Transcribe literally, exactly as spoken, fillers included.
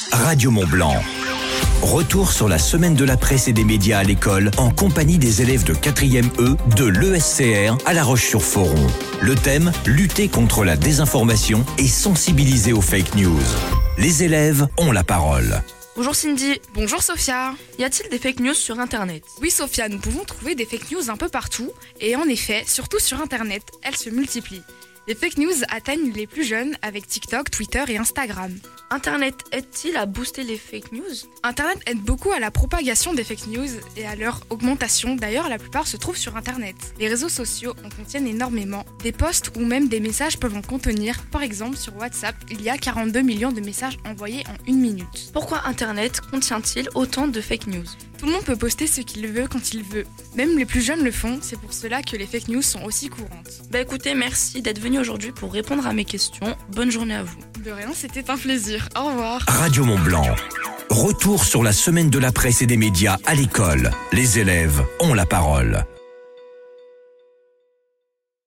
Radio Mont-Blanc. Retour sur la semaine de la presse et des médias à l'école en compagnie des élèves de quatrième E de l'E S C R à La Roche-sur-Foron. Le thème, lutter contre la désinformation et sensibiliser aux fake news. Les élèves ont la parole. Bonjour Cindy. Bonjour Sophia. Y a-t-il des fake news sur Internet ? Oui Sophia, nous pouvons trouver des fake news un peu partout et en effet, surtout sur Internet, elles se multiplient. Les fake news atteignent les plus jeunes avec TikTok, Twitter et Instagram. Internet aide-t-il à booster les fake news ? Internet aide beaucoup à la propagation des fake news et à leur augmentation. D'ailleurs, la plupart se trouvent sur Internet. Les réseaux sociaux en contiennent énormément. Des posts ou même des messages peuvent en contenir. Par exemple, sur WhatsApp, il y a quarante-deux millions de messages envoyés en une minute. Pourquoi Internet contient-il autant de fake news ? Tout le monde peut poster ce qu'il veut quand il veut. Même les plus jeunes le font, c'est pour cela que les fake news sont aussi courantes. Bah écoutez, merci d'être venu aujourd'hui pour répondre à mes questions. Bonne journée à vous. De rien, c'était un plaisir. Au revoir. Radio Mont-Blanc. Retour sur la semaine de la presse et des médias à l'école. Les élèves ont la parole.